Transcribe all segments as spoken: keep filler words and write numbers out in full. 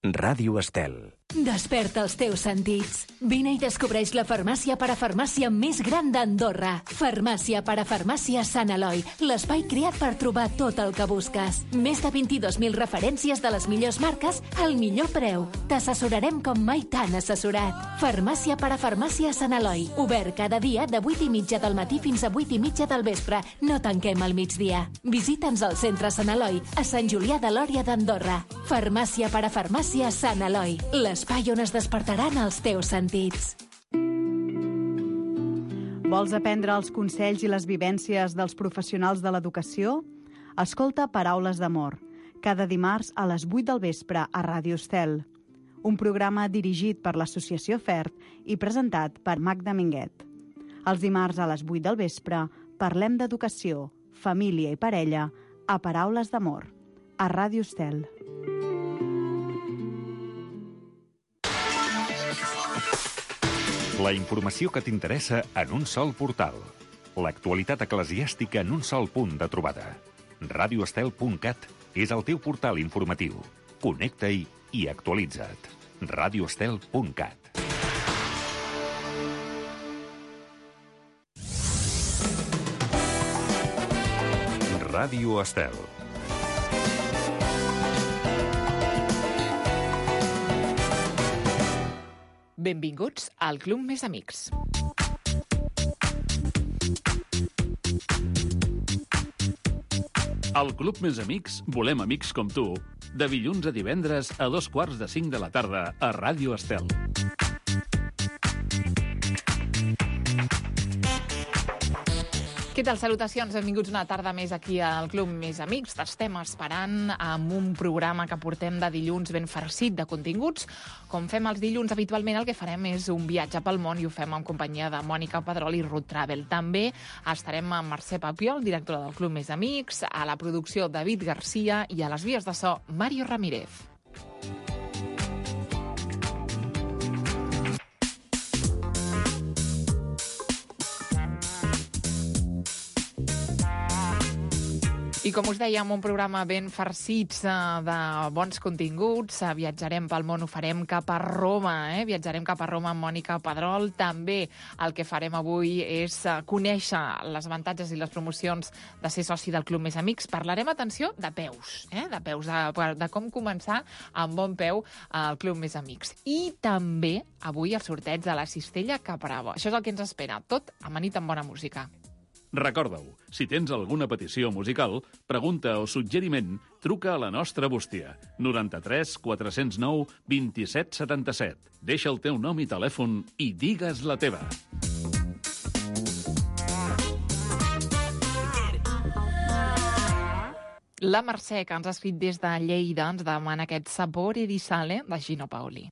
Ràdio Estel. Desperta els teus sentits. Vine i descobreix la farmàcia parafarmàcia més gran d'Andorra. Farmàcia parafarmàcia Sant Eloi, l'espai creat per trobar tot el que busques. Més de vint-i-dos mil referències de les millors marques al millor preu. T'assessorarem com mai t'han assessorat. Farmàcia parafarmàcia Sant Eloi, obert cada dia de vuit i mitja del matí fins a vuit i mitja del vespre. No tanquem al migdia. Visita'ns al centre Sant Eloi, a Sant Julià de Lòria d'Andorra. Farmàcia parafarmàcia Sant Eloi, l'espai on es despertaran els teus sentits. Vols aprendre els consells i les vivències dels professionals de l'educació? Escolta Paraules d'Amor, cada dimarts a les vuit del vespre a Ràdio Estel. Un programa dirigit per l'Associació FERT i presentat per Magda Minguet. Els dimarts a les vuit del vespre parlem d'educació, família i parella a Paraules d'Amor, a Ràdio Estel. La informació que t'interessa en un sol portal. L'actualitat eclesiàstica en un sol punt de trobada. radio estel punt cat és el teu portal informatiu. Connecta-hi i actualitza't. radio estel punt cat. Ràdio Estel. Benvinguts al Club Més Amics. Al Club Més Amics volem amics com tu. De dilluns a divendres a dos quarts de cinc de la tarda a Ràdio Estel. Què tal? Salutacions, benvinguts una tarda més aquí al Club Més Amics. T'estem esperant amb un programa que portem de dilluns ben farcit de continguts. Com fem els dilluns, habitualment el que farem és un viatge pel món i ho fem en companyia de Mònica Pedrol i Root Travel. També estarem amb Mercè Papiol, directora del Club Més Amics, a la producció David Garcia i a les vies de so Mario Ramírez. I com us dèiem, un programa ben farcits de bons continguts. Viatjarem pel món, ho farem cap a Roma. Eh? Viatjarem cap a Roma amb Mònica Pedrol. També el que farem avui és conèixer les avantatges i les promocions de ser soci del Club Més Amics. Parlarem, atenció, de peus. Eh? De peus, de, de com començar amb bon peu al Club Més Amics. I també avui el sorteig de la cistella Capravo. Això és el que ens espera. Tot amanit amb bona música. Recorda-ho, si tens alguna petició musical, pregunta o suggeriment, truca a la nostra bústia. noranta-tres quatre-cents nou vint-i-set setanta-set. Deixa el teu nom i telèfon i digues la teva. La Mercè, que ens ha escrit des de Lleida, ens demana aquest Sapore di Sale de Gino Paoli.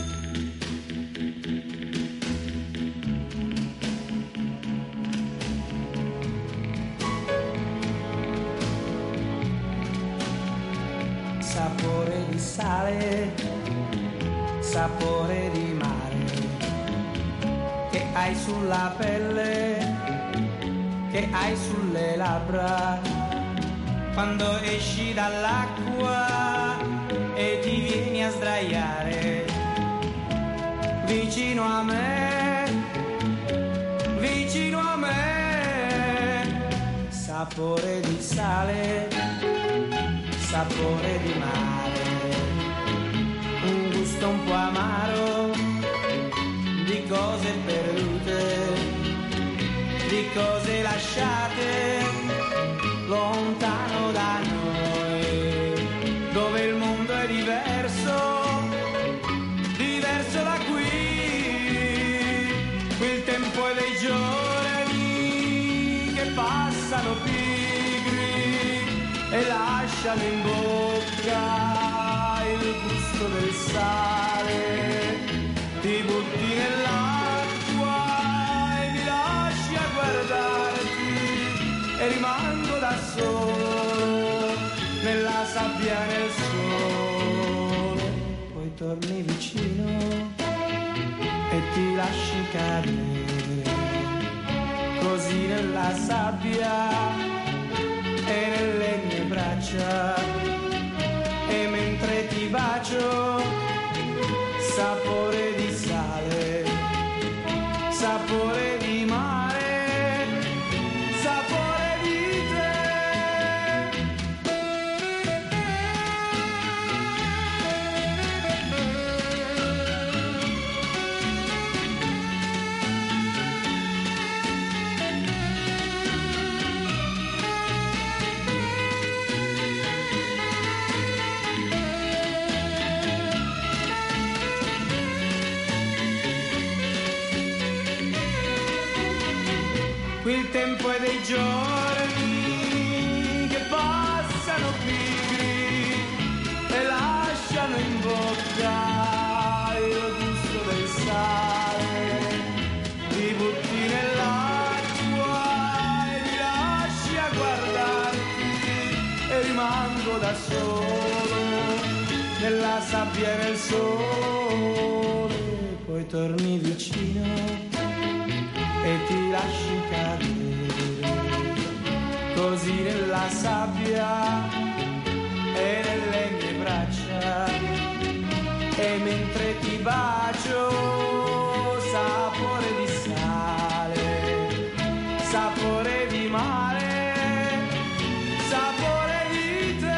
Sapore di sale, sapore di mare, che hai sulla pelle, che hai sulle labbra, quando esci dall'acqua e ti vieni a sdraiare vicino a me, vicino a me. Sapore di sale, sapore di mare, un gusto un po' amaro di cose perdute, di cose lasciate lontano da noi, dove il mondo è diverso, diverso da qui, qui il tempo è dei giorni che passano pigri e lasciano in bocca il gusto del sale, ti butti nell'acqua e mi lasci a guardarti e rimango da solo nella sabbia nel sole, poi torni vicino e ti lasci cadere così nella sabbia e nelle mie braccia, e mentre ti bacio sapore di sale, sapore di mare, sapore di te. Qui il tempo è dei giorni che passano pigri e lasciano in bocca il gusto del sale. Ti butti nell'acqua e ti lasci a guardarti e rimango da solo nella sabbia e nel sole. Poi torni vicino e ti lasci cadere così nella sabbia e nelle mie braccia, e mentre ti bacio sapore di sale, sapore di mare, sapore di te.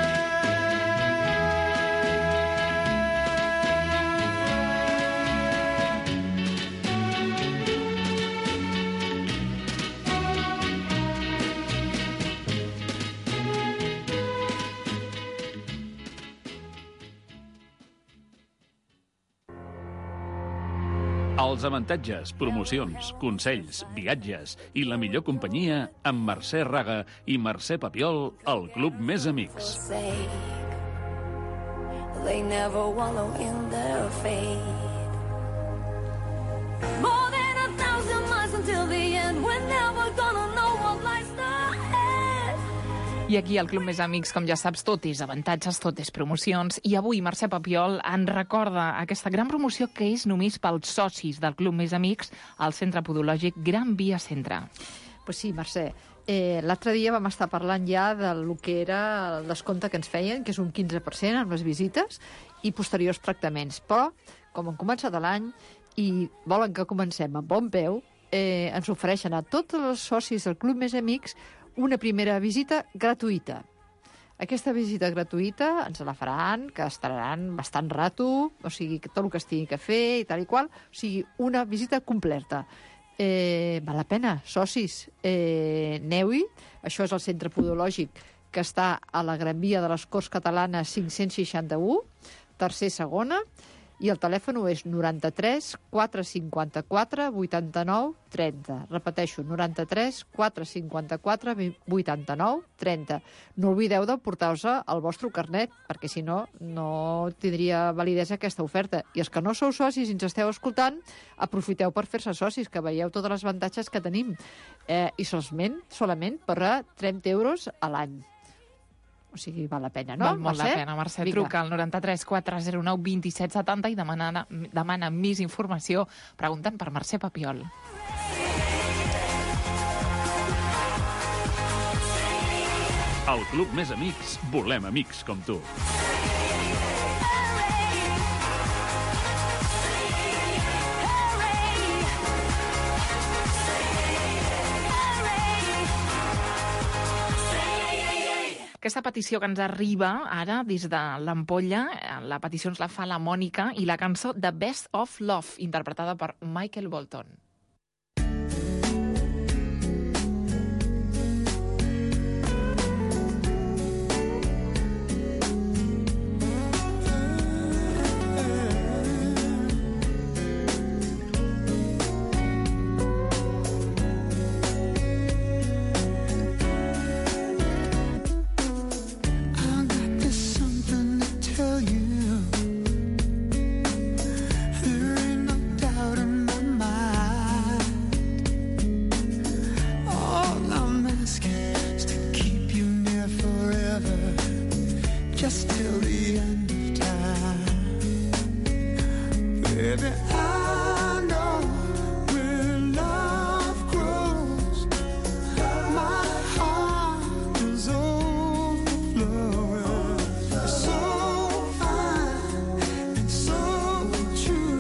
Els avantatges, promocions, consells, viatges i la millor companyia amb Mercè Raga i Mercè Papiol al Club Més Amics. They never wallow in their fate. More than a thousand miles until the end. We're never gonna know what lies ahead. I aquí al Club Més Amics, com ja saps, tot és avantatges, tot és promocions. I avui Mercè Papiol ens recorda aquesta gran promoció que és només pels socis del Club Més Amics al Centre Podològic Gran Via Centre. Pues sí, Mercè. Eh, L'altre dia vam estar parlant ja del que era el descompte que ens feien, que és un quinze per cent amb les visites i posteriors tractaments. Però, com han començat l'any i volen que comencem amb bon peu, eh, ens ofereixen a tots els socis del Club Més Amics una primera visita gratuïta. Aquesta visita gratuïta ens la faran, que estaran bastant rato, o sigui, tot el que es tingui que fer i tal i qual, o sigui, una visita completa. Eh, val la pena, socis, eh, aneu-hi. Això és el Centre Podològic, que està a la Gran Via de les Corts Catalanes cinc-cents seixanta-u, tercer segona, i el telèfon és noranta-tres quatre cinquanta-quatre vuitanta-nou trenta. Repeteixo, noranta-tres quatre cinquanta-quatre vuitanta-nou trenta. No oblideu de portar-vos el vostre carnet, perquè si no, no tindria validesa aquesta oferta. I els que no sou socis i ens esteu escoltant, aprofiteu per fer-se socis, que veieu tots els avantatges que tenim. Eh, I solament, solament per trenta euros a l'any. O sigui, val la pena, no? Val molt Mercè? la pena, Mercè. Vinga. Truca al noranta-tres quatre zero nou dos set set zero i demana, demana més informació preguntant per Mercè Papiol. Al Club Més Amics volem amics com tu. Aquesta petició que ens arriba ara des de l'Ampolla, la petició ens la fa la Mònica i la cançó The Best of Love, interpretada per Michael Bolton. True.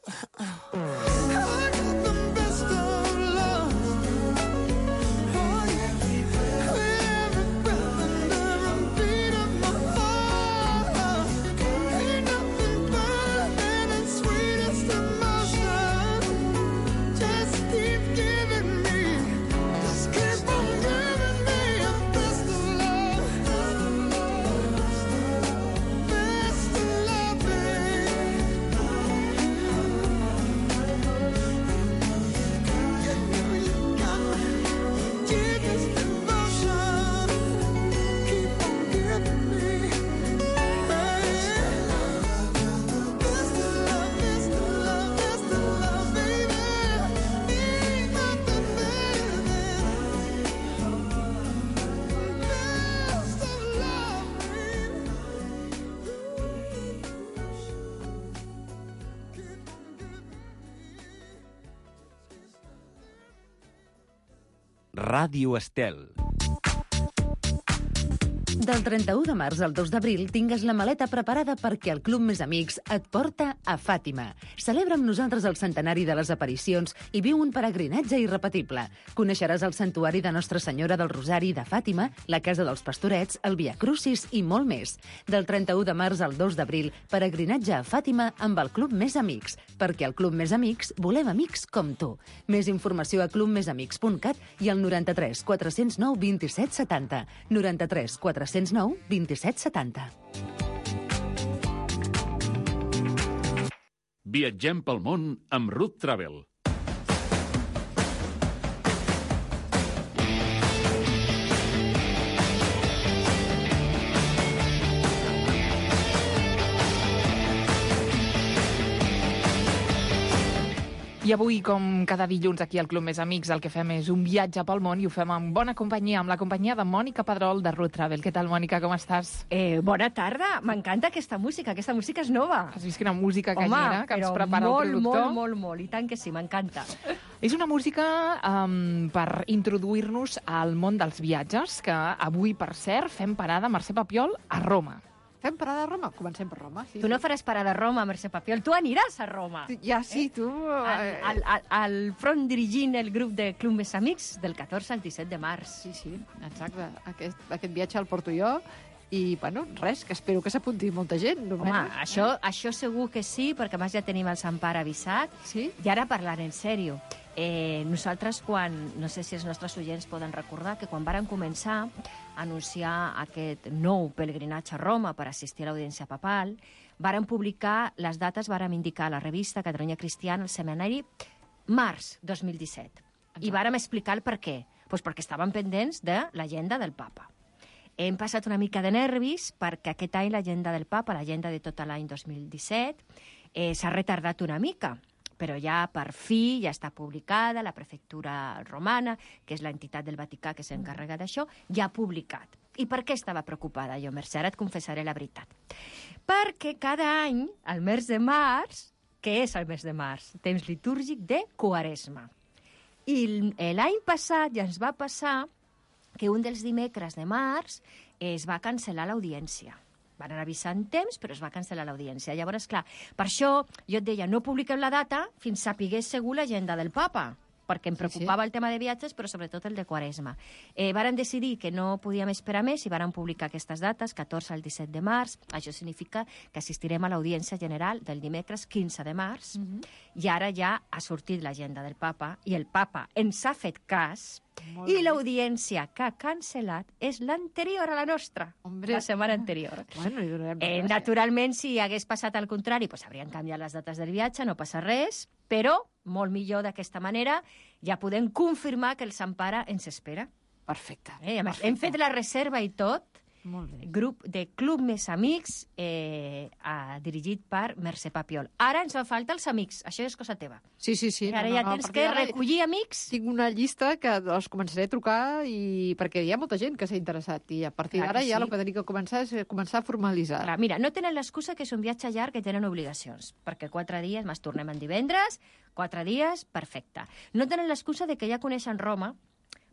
Ràdio Estel. Del trenta-u de març al dos d'abril tingues la maleta preparada perquè el Club Més Amics et porta a Fàtima. Celebra amb nosaltres el centenari de les aparicions i viu un peregrinatge irrepetible. Coneixeràs el santuari de Nostra Senyora del Rosari de Fàtima, la Casa dels Pastorets, el Via Crucis i molt més. Del trenta-u de març al dos d'abril, peregrinatge a Fàtima amb el Club Més Amics, perquè al Club Més Amics volem amics com tu. Més informació a club més amics punt cat i al noranta-tres quatre-cents nou vint-i-set setanta. noranta-tres quatre-cents nou vint-i-set setanta. Viatgem pel món amb Ruth Travel. I avui, com cada dilluns aquí al Club Més Amics, el que fem és un viatge pel món i ho fem amb bona companyia, amb la companyia de Mònica Pedrol de Ruth Travel. Què tal, Mònica, com estàs? Eh, bona tarda, m'encanta aquesta música, aquesta música és nova. Has vist quina música Home, canyera que ens prepara molt, el productor? molt, molt, molt, i tant que sí, m'encanta. És una música um, per introduir-nos al món dels viatges, que avui, per cert, fem parada a Mercè Papiol a Roma. Fem parada a Roma? Comencem per Roma. Sí, tu no sí. faràs parada a Roma, Mercè Papiol, tu aniràs a Roma. Ja, sí, tu... Al, al, al, al front dirigint el grup de Club Més Amics del catorze al disset de març. Sí, sí, exacte. Aquest, aquest viatge el porto jo i, bueno, res, que espero que s'apunti molta gent. Home, això, això segur que sí, perquè a més ja tenim el Sant Pare avisat. Sí? I ara parlant en sèrio. Eh, nosaltres, quan, no sé si els nostres oients poden recordar, que quan vàrem començar a anunciar aquest nou pelegrinatge a Roma per assistir a l'audiència papal, vàrem publicar les dates, vàrem indicar a la revista Catalunya Cristiana, el seminari, març dos mil disset. Exacte. I vàrem explicar el per què. Pues perquè estàvem pendents de l'agenda del papa. Hem passat una mica de nervis perquè aquest any l'agenda del papa, l'agenda de tot l'any dos mil disset, eh, s'ha retardat una mica, però ja per fi ja està publicada, la prefectura romana, que és l'entitat del Vaticà que s'encarrega d'això, ja ha publicat. I per què estava preocupada jo, Mercè? Ara et confessaré la veritat. Perquè cada any, al mes de març, què és el mes de març? Temps litúrgic de Quaresma. I l'any passat ja ens va passar que un dels dimecres de març es va cancel·lar l'audiència. Van avisar en temps, però es va cancel·lar l'audiència. Llavors, clar, per això jo et deia, no publiquem la data fins sapigués segur l'agenda del papa, perquè em preocupava sí, sí. el tema de viatges, però sobretot el de Quaresma. Eh, vàrem decidir que no podíem esperar més i vàrem publicar aquestes dates, catorze al disset de març. Això significa que assistirem a l'audiència general del dimecres quinze de març, uh -huh. i ara ja ha sortit l'agenda del papa, i el papa ens ha fet cas, molt i l'audiència que ha cancel·lat és l'anterior a la nostra, Hombre. la setmana anterior. Bueno, eh, naturalment, si hagués passat al contrari, pues haurien canviat les dates del viatge, no passa res, però molt millor d'aquesta manera ja podem confirmar que el Sant Pare ens espera. Perfecte. Eh, a més, Perfecte. hem fet la reserva i tot, molt bé. Grup de Club Més Amics, eh, eh, dirigit per Mercè Papiol. Ara ens fa falta els amics, això és cosa teva. Sí, sí, sí. I ara no, ja no, tens que recollir amics. Tinc una llista que els començaré a trucar i perquè hi ha molta gent que s'ha interessat i a partir d'ara sí. ja el que tenim que començar és començar a formalitzar. Clar, mira, no tenen l'excusa que és un viatge llarg que tenen obligacions, perquè quatre dies, més tornem en divendres, quatre dies, perfecte. No tenen l'excusa de que ja coneixen Roma,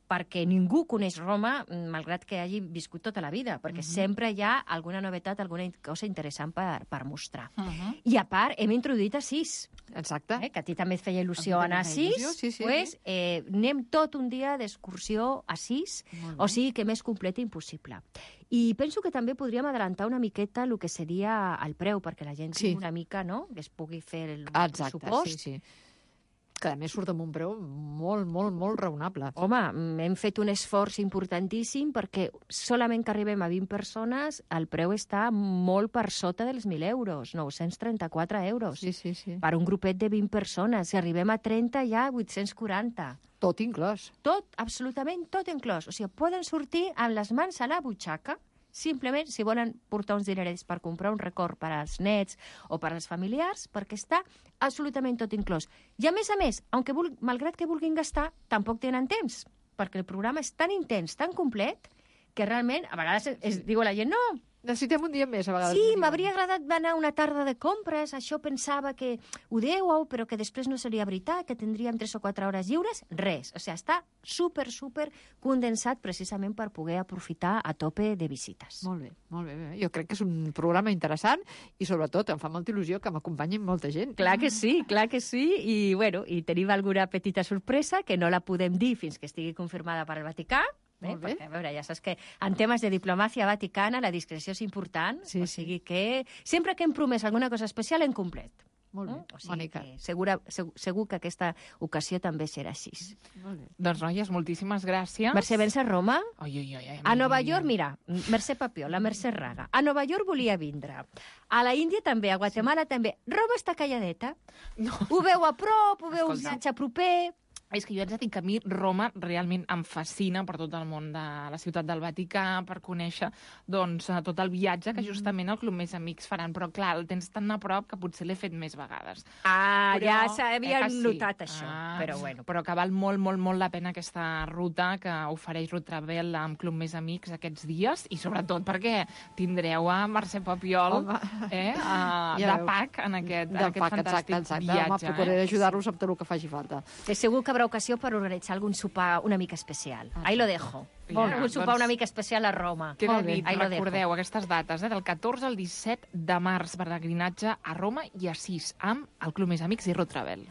perquè ningú coneix Roma, malgrat que hagi viscut tota la vida, perquè uh-huh. sempre hi ha alguna novetat, alguna cosa interessant per, per mostrar. Uh-huh. I a part, hem introduït Assís. Exacte. Eh, que a ti també et feia il·lusió anar a Assís. Sí, sí, pues, sí. eh, anem tot un dia d'excursió a Assís, o sigui que més complet impossible. I penso que també podríem adelantar una miqueta el que seria el preu, perquè la gent sí. una mica, no?, que es pugui fer el Exacte, pressupost. sí, sí. Que a més surt amb un preu molt, molt, molt raonable. Home, hem fet un esforç importantíssim perquè solament que arribem a vint persones el preu està molt per sota dels mil euros, nou-cents trenta-quatre euros. Sí, sí, sí. Per un grupet de vint persones. Si arribem a trenta, ja vuit-cents quaranta. Tot inclòs. Tot, absolutament tot inclòs. O sigui, poden sortir amb les mans a la butxaca, simplement, si volen portar uns dinerets per comprar un record per als nets o per als familiars, perquè està absolutament tot inclòs. I a més a més, aunque vul... malgrat que vulguin gastar, tampoc tenen temps, perquè el programa és tan intens, tan complet, que realment, a vegades es, es diu a la gent, no, necessitem un dia més, a vegades. Sí, m'hauria agradat anar una tarda de compres, això pensava que ho dèieu, però que després no seria veritat, que tindríem tres o quatre hores lliures. Res. O sigui, està super, super condensat precisament per poder aprofitar a tope de visites. Molt bé, molt bé. Jo crec que és un programa interessant i, sobretot, em fa molta il·lusió que m'acompanyin molta gent. Clar que sí, clar que sí. I, bueno, i tenim alguna petita sorpresa que no la podem dir fins que estigui confirmada per al Vaticà. Eh? Perquè, a veure, ja saps que en temes de diplomàcia vaticana la discreció és important, sí, o sigui sí. que sempre que hem promès alguna cosa especial hem complet. Molt bé, o sigui Mònica. Que segura, segur, segur que aquesta ocasió també serà així. Molt bé. Doncs, noies, moltíssimes gràcies. Mercè vens a Roma? Oi, oi, oi, oi, a Nova York, mira, Mercè Papió, la Mercè Raga. A Nova York volia vindre. A la Índia també, a Guatemala sí. també. Roma està calladeta. No. Ho veu a prop, ho veu un viatge proper... És que jo haig de dir que a mi Roma realment em fascina per tot el món de la ciutat del Vaticà, per conèixer doncs, tot el viatge que justament el Club Més Amics faran. Però, clar, el tens tan a prop que potser l'he fet més vegades. Ah, però, ja s'havia eh sí. notat això, ah, però bueno. Però que val molt, molt, molt la pena aquesta ruta que ofereix Road Travel amb Club Més Amics aquests dies, i sobretot perquè tindreu a Mercè Papiol eh, a, ja de PAC en aquest, en aquest pac, fantàstic exacte, exacte. viatge. Home, procuraré eh? ajudar-los amb tot el que faci falta. Que segur que haurà ocasió per organitzar algun sopar una mica especial. Ah, Ahí lo dejo. Ja, un sopar doncs, una mica especial a Roma. Queda dit, recordeu aquestes dates, eh, del catorze al disset de març, peregrinatge a Roma i a Assís, amb el Club Més Amics i Road Travel.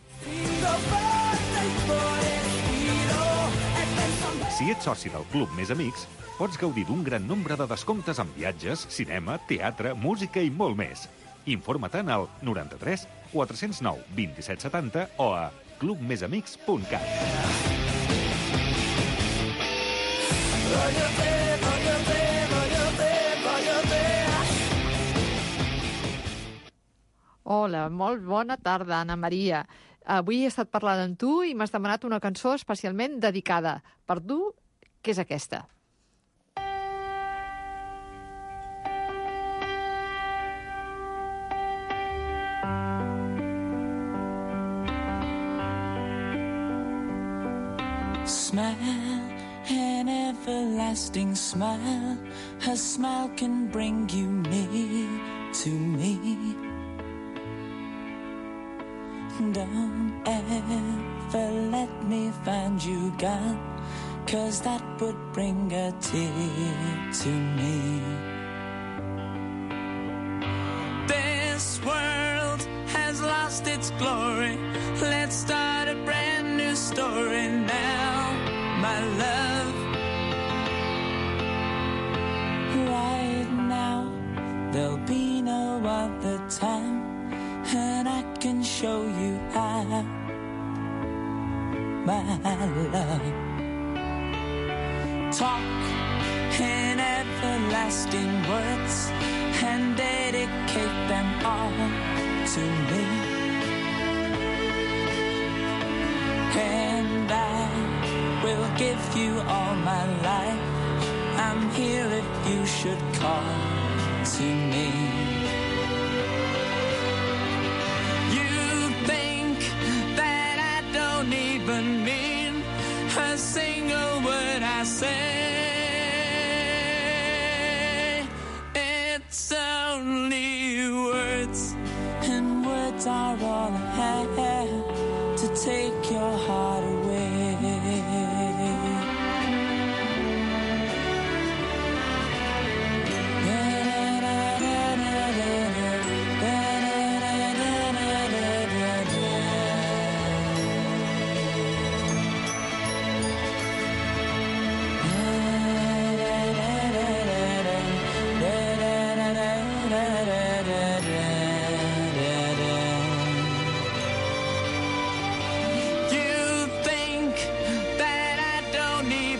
Si ets soci del Club Més Amics, pots gaudir d'un gran nombre de descomptes en viatges, cinema, teatre, música i molt més. Informa't-en al noranta-tres quatre-cents nou vint-i-set setanta o a club més amics punt cat. Hola, molt bona tarda, Anna Maria. Avui he estat parlant amb tu i m'has demanat una cançó especialment dedicada per tu, que és aquesta. Smile, an everlasting smile. Her smile can bring you near to me. Don't ever let me find you gone, 'cause that would bring a tear to me. This world has lost its glory. Let's start a brand new story now, my love. Right now, there'll be no other time, and I can show you how, my love. Talk in everlasting words and dedicate them all to me. And I will give you all my life. I'm here if you should call to me. You think that I don't even mean a single word I say. It's only words, and words are all I have to take your heart away.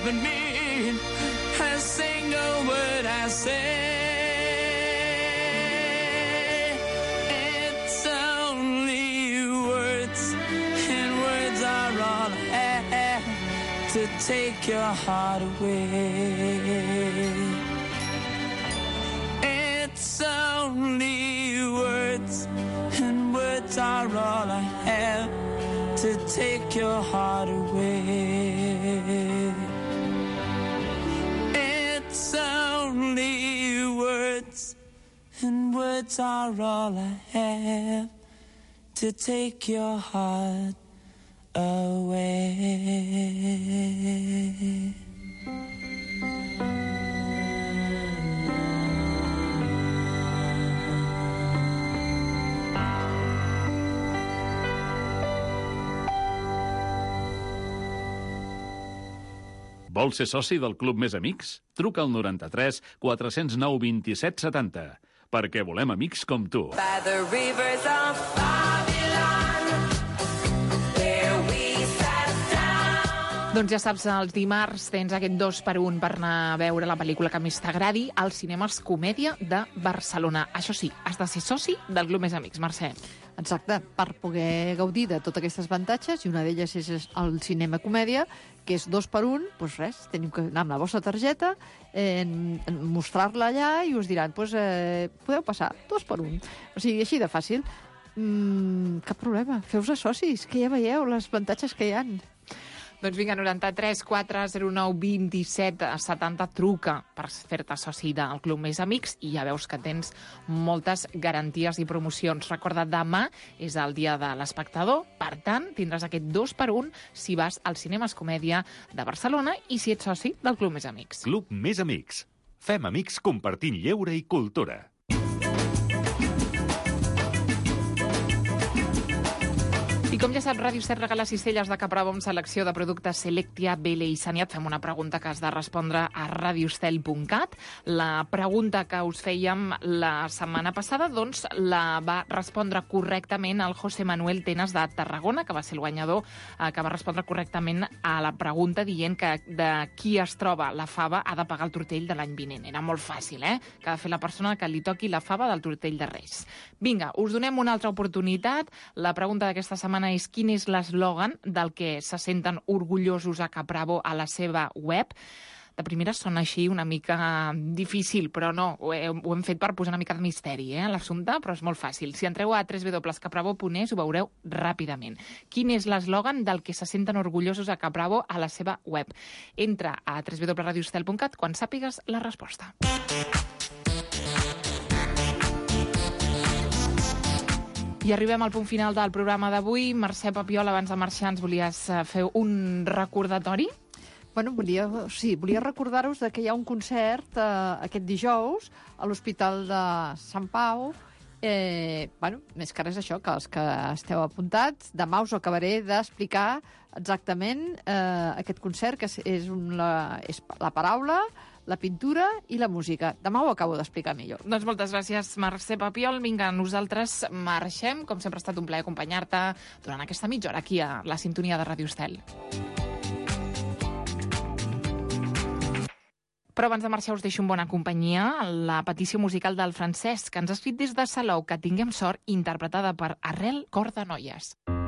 even mean a single word I say. It's only words, and words are all I have to take your heart away. It's only words, and words are all I have to take your heart away. It's only words, and words are all I have to take your heart away. Vols ser soci del Club Més Amics? Truca al noranta-tres quatre-cents nou vint-i-set setanta, perquè volem amics com tu. By the rivers of Babylon, where we sat down. Doncs ja saps, els dimarts tens aquest dos per un per anar a veure la pel·lícula que més t'agradi als cinemes Comèdia de Barcelona. Això sí, has de ser soci del Club Més Amics, Mercè. Exacte, per poder gaudir de totes aquestes avantatges, i una d'elles és el cinema comèdia, que és dos per un, doncs res, teniu que anar amb la vostra targeta, eh, mostrar-la allà i us diran, doncs eh, podeu passar, dos per un. O sigui, així de fàcil. Mm, cap problema, feu-vos socis, que ja veieu les avantatges que hi ha. Doncs vinga, noranta-tres quatre zero nou vint-i-set setanta, truca per fer-te soci del Club Més Amics i ja veus que tens moltes garanties i promocions. Recorda, demà és el dia de l'espectador, per tant, tindràs aquest dos per un si vas als cinemes Comèdia de Barcelona i si ets soci del Club Més Amics. Club Més Amics. Fem amics compartint lleure i cultura. I com ja saps, Ràdio Set regala cistelles de Caprabo amb selecció de productes Selectia, Bele i Saniat. Fem una pregunta que has de respondre a radiostel punt cat. La pregunta que us fèiem la setmana passada, doncs, la va respondre correctament el José Manuel Tenas de Tarragona, que va ser el guanyador, eh, que va respondre correctament a la pregunta dient que de qui es troba la fava ha de pagar el tortell de l'any vinent. Era molt fàcil, eh? Que ha de fer la persona que li toqui la fava del tortell de Reis. Vinga, us donem una altra oportunitat. La pregunta d'aquesta setmana és quin és l'eslògan del que se senten orgullosos a Caprabo a la seva web. De primera sona així una mica difícil, però no, ho, he, ho hem fet per posar una mica de misteri, eh, a l'assumpte, però és molt fàcil. Si entreu a w w w punt caprabo punt es ho veureu ràpidament. Quin és l'eslògan del que se senten orgullosos a Caprabo a la seva web? Entra a w w w punt radiostel punt cat quan sàpigues la resposta. I arribem al punt final del programa d'avui. Mercè Papiol, abans de marxar, ens volies fer un recordatori? Bueno, volia, sí, volia recordar-vos que hi ha un concert eh, aquest dijous a l'Hospital de Sant Pau. Eh, bueno, més que res això, que els que esteu apuntats, demà us ho acabaré d'explicar exactament eh, aquest concert, que és, és, un, la, és la paraula, la pintura i la música. Demà ho acabo d'explicar millor. Doncs moltes gràcies, Mercè Papiol. Vinga, nosaltres marxem. Com sempre ha estat un plaer acompanyar-te durant aquesta mitja hora aquí a la sintonia de Ràdio Estel. Però abans de marxar us deixo en bona companyia la petició musical del Francesc, que ens ha escrit des de Salou, Que tinguem sort, interpretada per Arrel Cor de Noies.